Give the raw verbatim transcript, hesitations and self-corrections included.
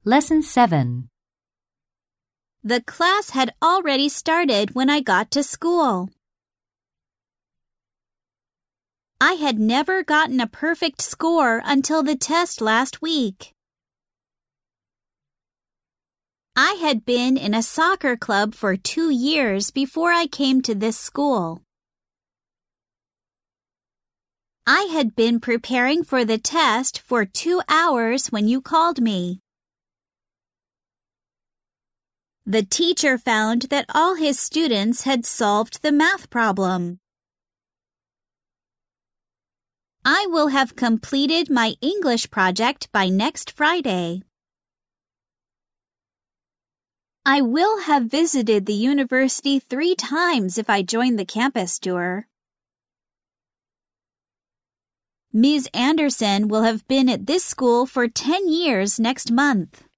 Lesson seven. The class had already started when I got to school. I had never gotten a perfect score until the test last week. I had been in a soccer club for two years before I came to this school. I had been preparing for the test for two hours when you called me. The teacher found that all his students had solved the math problem. I will have completed my English project by next Friday. I will have visited the university three times if I join the campus tour. Miz Anderson will have been at this school for ten years next month.